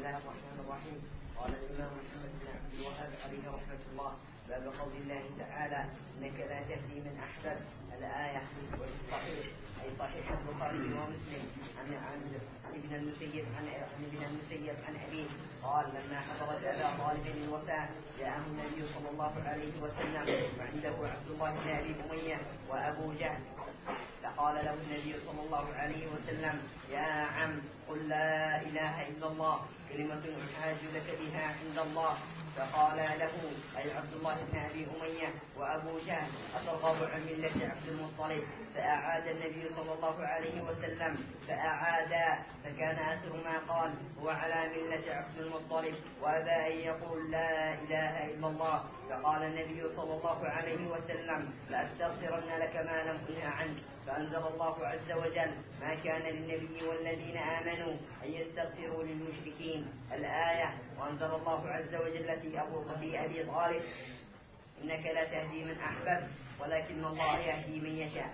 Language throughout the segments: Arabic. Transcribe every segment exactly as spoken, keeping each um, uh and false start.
الله الرحمن الرحيم. قال الإمام محمد بن عبد الوهاب عليه رحمة الله: باب قول الله تعالى: إنك لا تهدي من أحببت. الآية. والصحيح أي صحيح البخاري ومسلم عن عن ابن المسيب عن عن ابن المسيب عن أبيه قال: لما حضرت أبا طالب الوفاة جاءه النبي صلى الله عليه وسلم وعنده عبد الله بن أبي أمية وأبو جهل، فقال له النبي صلى الله عليه وسلم: يا عم، قل لا إله إلا الله كلمة أحاج لك بها عند الله. فقال له أي عبد الله بن أبي أمية وأبو جهل: أترغب عن ملة عبد المطلب؟ فأعاد النبي صلى الله عليه وسلم فأعاد، فكان آخر ما قال: هو على ملة عبد المطلب، وأبى أن يقول لا إله إلا الله. فقال النبي صلى الله عليه وسلم: لأستغفرن لك ما لم أنه عنك. فأنزل الله عز وجل: ما كان للنبي والذين آمنوا أن يستغفروا للمشركين. الآية. وأنزل الله عز وجل في أبو في أبي طالب: إنك لا تهدي من أحببت ولكن الله يهدي من يشاء.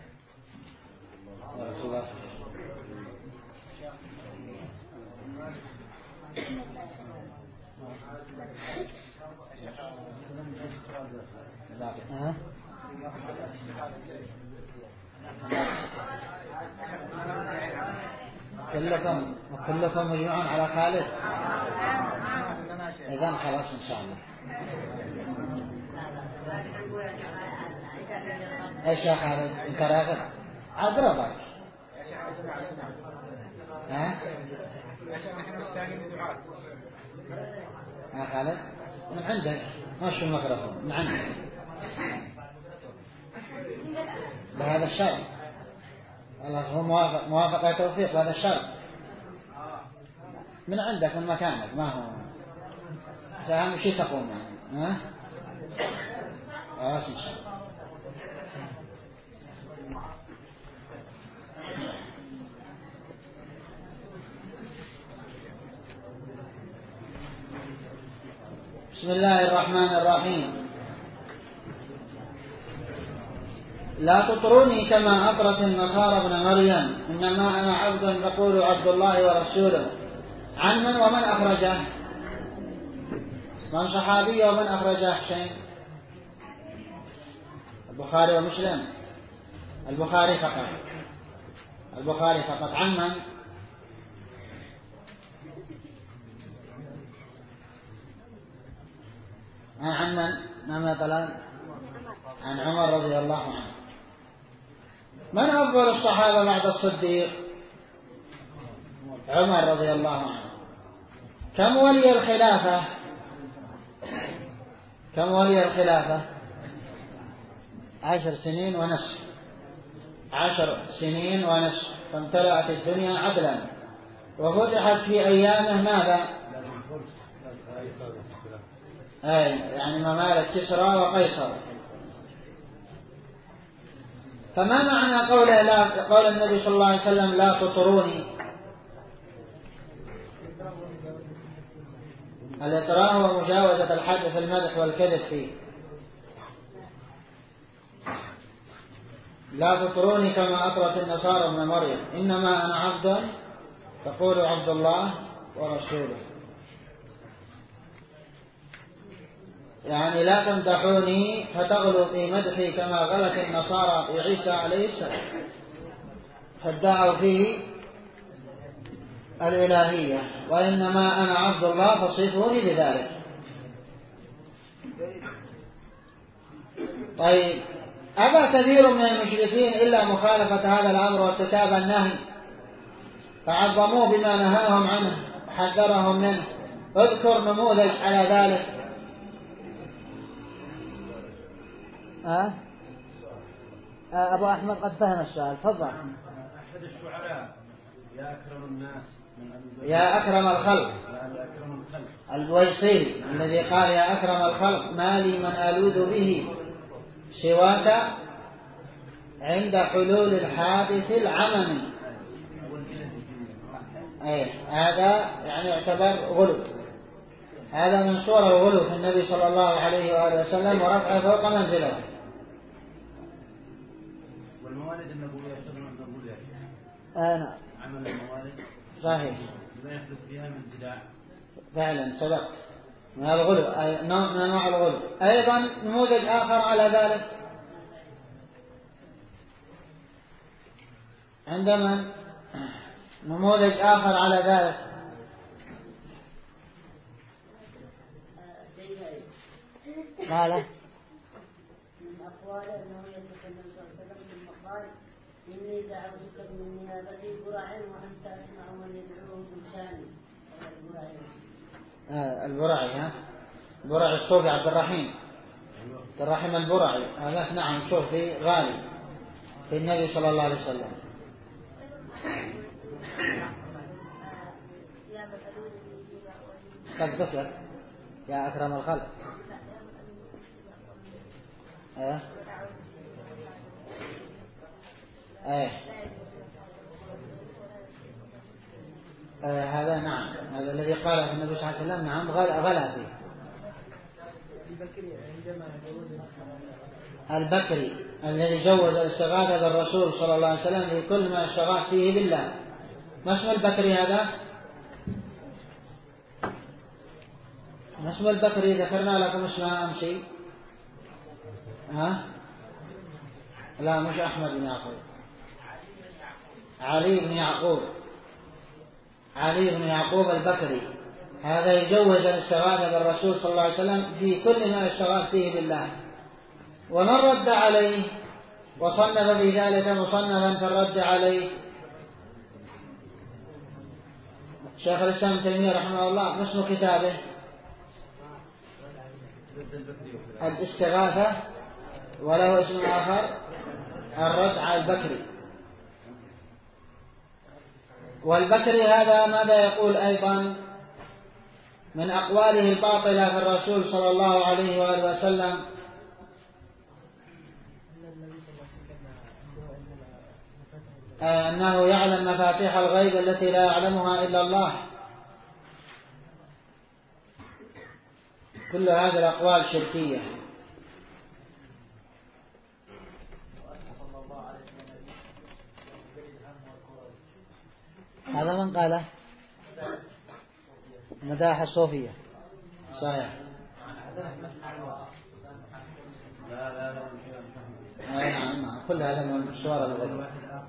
كلكم وكلكم مجموعون على خالد. إذا خلاص إن شاء الله. إيش يا خالد؟ أنت راغب؟ أضربك. ها؟ يا خالد من عندك ماشي الميكروفون من عندك بهذا الشرط. الله هو موافق موافقة توفيق بهذا الشرط من عندك من مكانك، ما هو أهم شيء تقوم يعني. ها؟ خلاص إن شاء الله. بسم الله الرحمن الرحيم. لا تطروني كما أطرت النصارى ابن مريم، إنما أنا عبد فقولوا عبد الله ورسوله. عن من ومن أخرجه؟ من صحابي ومن أخرجه؟ شيء البخاري ومسلم. البخاري فقط. البخاري فقط. عن من؟ عن من؟ نعم يا طلال. عن عمر رضي الله عنه. من أفضل الصحابة بعد الصديق؟ عمر رضي الله عنه. كم ولي الخلافة؟ كم ولي الخلافة؟ عشر سنين ونصف. عشر سنين ونصف. فامتلأت الدنيا عدلا وفتحت في أيامه ماذا؟ أي يعني ممالك كسرى وقيصر. فما معنى قوله لا قول النبي صلى الله عليه وسلم: لا تطروني؟ الإطراء هو مجاوزة الحد في المدح والكذب فيه. لا تطروني كما أطرت النصارى ابن مريم، إنما أنا عبد فقولوا عبد الله ورسوله. يعني لا تمدحوني فتغلوا في مدحي كما غلت النصارى في عيسى عليه السلام فادعوا فيه الإلهية، وإنما أنا عبد الله فصفوني بذلك. طيب، أبى كثير من المشركين إلا مخالفة هذا الأمر وارتكاب النهي فعظموه بما نهاهم عنه وحذرهم منه. اذكر نموذج على ذلك. أه؟ أه أبو أحمد قد فهم السؤال. تفضل. أحد الشعراء: يا أكرم الناس من يا أكرم الخلق. البويصيري الذي قال: يا أكرم الخلق ما لي من ألوذ به سواك عند حلول الحادث العممي. أيه هذا يعني يعتبر غلو. هذا من صور الغلو في النبي صلى الله عليه وآله وسلم ورفعه فوق منزله. والموالد النبوية شغل النبوية. آه نعم. عمل الموالد صحيح. لا يحدث فيها من ابتداع. فعلا صدقت، من الغلو، نوع من أنواع الغلو. أيضا نموذج آخر على ذلك عندما نموذج آخر على ذلك قال من أقواله أنه يصف النبي صلى الله عليه وسلم ثم قال إني دعوتك من نيابتي برع وأنت أسمع من يدعوه بلساني. آه البرعي، ها برعي الصوفي عبد الرحيم عبد الرحيم البرعي هذا، نعم صوفي غالي في النبي صلى الله عليه وسلم. قد ذكر يا أكرم الخلق. ايه ايه آه هذا نعم، هذا الذي قاله النبي صلى الله عليه وسلم، نعم غلا فيه. البكري الذي جوز الاستغاثة بالرسول صلى الله عليه وسلم في كل ما استغاث فيه بالله. ما اسم البكري هذا؟ ما اسم البكري؟ ذكرنا لكم اسمها أمسي. ها لا مش أحمد بن يعقوب، علي بن يعقوب، علي بن يعقوب البكري. هذا يجوز الاستغاثة بالرسول صلى الله عليه وسلم في كل ما استغاث فيه بالله. ومن رد عليه وصنف في ذلك مصنفا في الرد عليه شيخ الإسلام ابن تيمية رحمه الله. ما اسم كتابه؟ الاستغاثة، وله اسم آخر الرد على البكري. والبكري هذا ماذا يقول أيضا من أقواله الباطلة في الرسول صلى الله عليه وآله وسلم؟ أنه يعلم مفاتيح الغيب التي لا يعلمها إلا الله. كل هذه الأقوال شركية. هذا من قاله؟ مداح الصوفية صحيح. نعم كل هذا من الصور الغلو.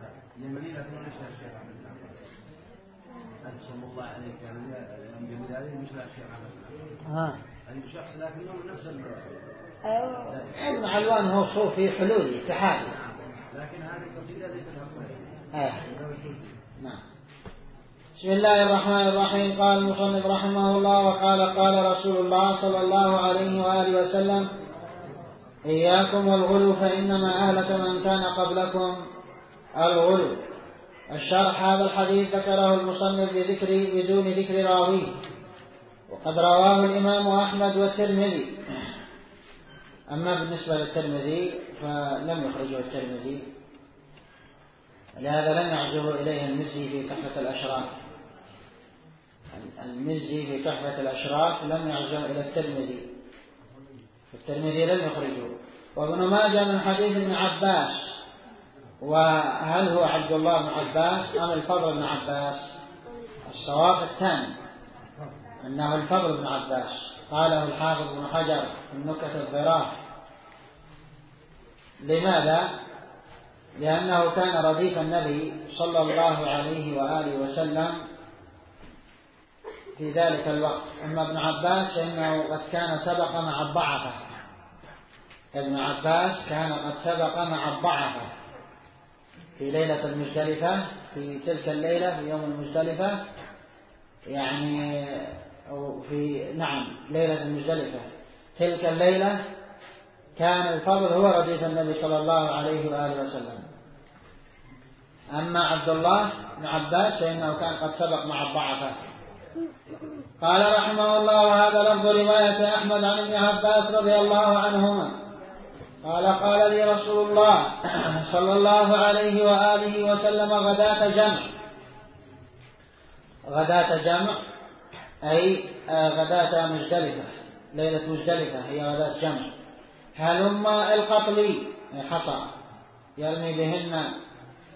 صلى الله عليك يعني جميل عليه مش لا شيء عمل ها أي شخص لكنه من نفس ابن علوان هو صوفي حلولي اتحادي، لكن هذه القصيدة ليست حقيقية. آه. نعم. بسم الله الرحمن الرحيم. قال المصنف رحمه الله وقال قال رسول الله صلى الله عليه وآله وسلم إياكم والغلو فإنما أهلك من كان قبلكم الغلو. الشرح هذا الحديث ذكره المصنف بذكر بدون ذكر راويه، وقد رواه الإمام أحمد والترمذي. أما بالنسبة للترمذي فلم يخرجه الترمذي، لهذا لم يعزه إليه المزي في تحفة الأشراف. المزي في تحفة الأشراف لم يعزه إلى الترمذي، الترمذي لم يخرجه. وابن ماجه من حديث ابن عباس. وهل هو عبد الله بن عباس أم الفضل بن عباس؟ الصواب الثاني أنه الفضل بن عباس. قاله الحافظ بن حجر في النكت الظراف. لماذا؟ لأنه كان رديف النبي صلى الله عليه وآله وسلم في ذلك الوقت. أما ابن عباس فإنه قد كان سبق مع الضعفة. ابن عباس كان قد سبق مع الضعفة في ليلة المزدلفة، في تلك الليلة في يوم المزدلفة، يعني أو في نعم ليلة المزدلفة تلك الليلة كان الفضل هو رديف النبي صلى الله عليه وآله وسلم. أما عبد الله بن عباس فإنه كان قد سبق مع الضعفة. قال رحمه الله وهذا لفظ رواية أحمد عن ابن عباس رضي الله عنهما قال قال لي رسول الله صلى الله عليه وآله وسلم غداة جمع. غداة جمع أي غداة مزدلفة، ليلة مزدلفة هي غداة جمع. هلم القتل حصى يرمي بهن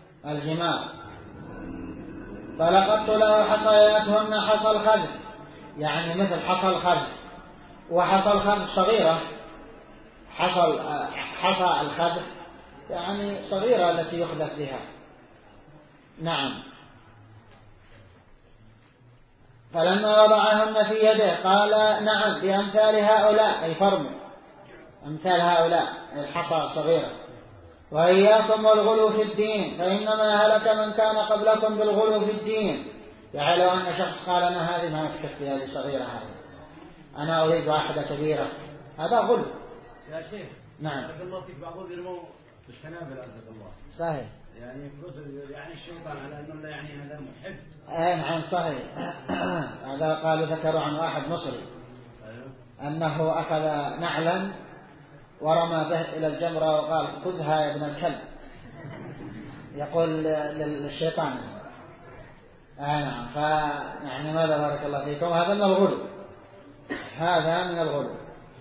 الجمار، فلقدت له حصياتهن حصى الخذف يعني مثل حصى الخذ، وحصى الخذ صغيرة، حصى حصى الخذ يعني صغيرة التي يخذف بها. نعم. فلما وضعهن في يده قال نعم بأمثال هؤلاء، أي فرموا أمثال هؤلاء الحصى الصغيرة. وإياكم والغلو في الدين فإنما هلك من كان قبلكم بالغلو في الدين. يعني لو أن شخص قال أنا هذه ما تكفي، هذه صغيرة، هذه أنا أريد واحدة كبيرة، هذا غلو. يا شيخ نعم. بارك الله فيك، بعضهم يرموا بالشنابل عزك الله. صحيح. يعني يعني الشيطان على أنه يعني هذا محب. اي نعم صحيح. هذا قالوا ذكروا عن واحد مصري أنه أخذ نعلا ورمى به إلى الجمرة وقال خذها يا ابن الكلب، يقول للشيطان. آه نعم. فيعني ماذا بارك الله فيكم، هذا من الغلو، هذا من الغلو.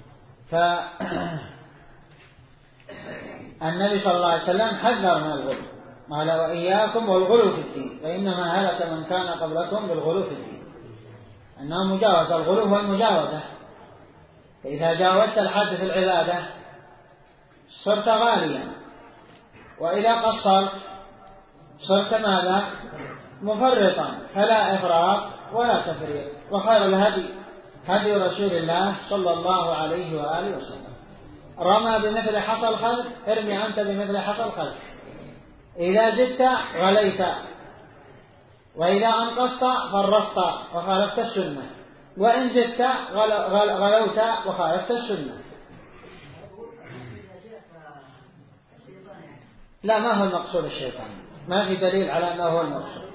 فالنبي صلى الله عليه وسلم حذر من الغلو، قال وإياكم والغلو في الدين فإنما هلك من كان قبلكم بالغلو في الدين، أنه مجاوزة. الغلو هو المجاوزة. فإذا جاوزت الحد في العبادة صرت غاليا، وإذا قصرت صرت ماذا؟ مفرطا. فلا إفراط ولا تفريط. وخير الهدي هدي رسول الله صلى الله عليه وآله وسلم. رمى بمثل حصى الخلق، ارمي أنت بمثل حصى الخلق. إذا زدت غليت، وإذا أنقصت فرطت وخالفت السنة، وإن زدت غلوت وخالفت السنة. لا، ما هو المقصود الشيطان، ما في دليل على أنه هو المقصود.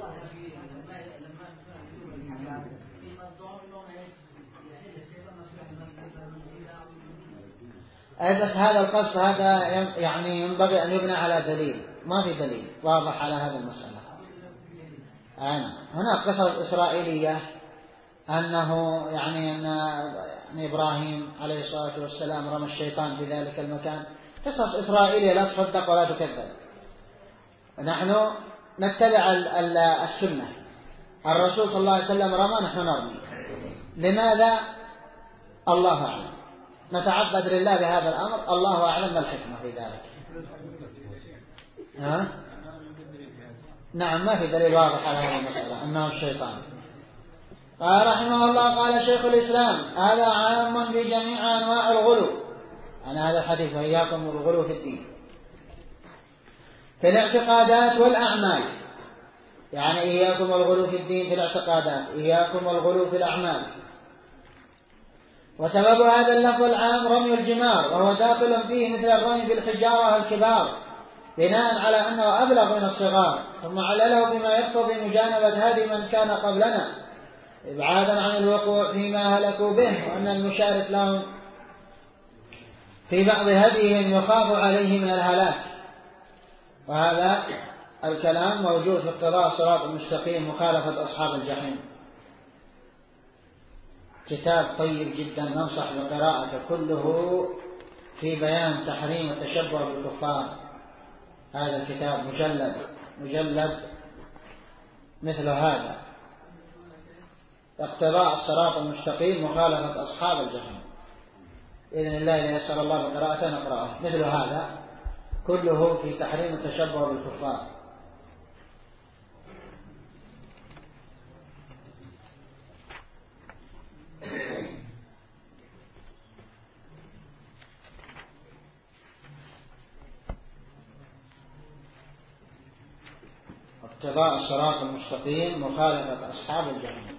أي بس هذا القصد هذا يعني ينبغي أن يبنى على دليل، ما في دليل واضح على هذه المسألة. أنا هناك قصص إسرائيلية أنه يعني أن إبراهيم عليه الصلاة والسلام رمى الشيطان في ذلك المكان. قصص إسرائيلية لا تصدق ولا تكذب. نحن نتبع السنة. الرسول صلى الله عليه وسلم رمى، نحن نرمي. لماذا؟ الله أعلم. نتعبد لله بهذا الأمر، الله أعلم ما الحكمة في ذلك. ها؟ نعم، ما في دليل واضح على هذه المسألة أنه الشيطان. قال رحمه الله، قال شيخ الإسلام هذا عام بجميع أنواع الغلو. أنا هذا الحديث وإياكم والغلو في الدين في الاعتقادات والأعمال. يعني إياكم والغلو في الدين في الاعتقادات، إياكم والغلو في الأعمال. وسبب هذا اللفظ العام رمي الجمار، وهو داخل فيه مثل الرمي بالحجارة الكبار، بناء على أنه أبلغ من الصغار. ثم علله بما يقتضي مجانبة هذه من كان قبلنا، إبعادا عن الوقوع فيما هلكوا به، وأن المشارك لهم في بعض هديهم يخاف عليه من الهلاك. وهذا الكلام موجود في اقتضاء الصراط المستقيم مخالفة أصحاب الجحيم. كتاب طيب جدا ننصح بقراءته، كله في بيان تحريم التشبه بالكفار. هذا الكتاب مجلد مجلد مثل هذا، اقتضاء الصراط المستقيم مخالفة أصحاب الجحيم. بإذن الله إذا يسر الله بقراءته نقرأه. مثل هذا كله في تحريم التشبه بالكفار. اقتضاء الصراط المستقيم مخالفة أصحاب الجحيم.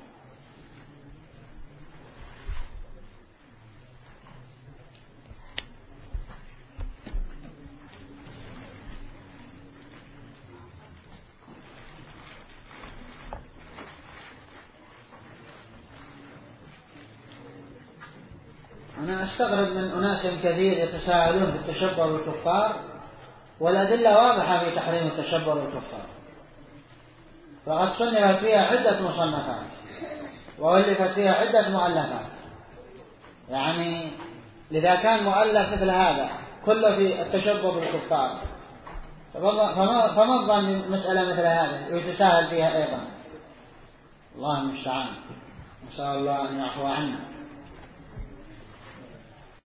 أنا أستغرب من أناس كثير يتساءلون في التشبه بالكفار والأدلة واضحة في تحريم التشبه بالكفار، فقد صنفت فيها عدة مصنفات وألفت فيها عدة مؤلفات. يعني لذا كان مؤلف مثل هذا كله في التشبه بالكفار، فما الظن مسألة مثل هذه يتساهل فيها أيضا؟ الله المستعان. نسأل الله أن يعفو عنا.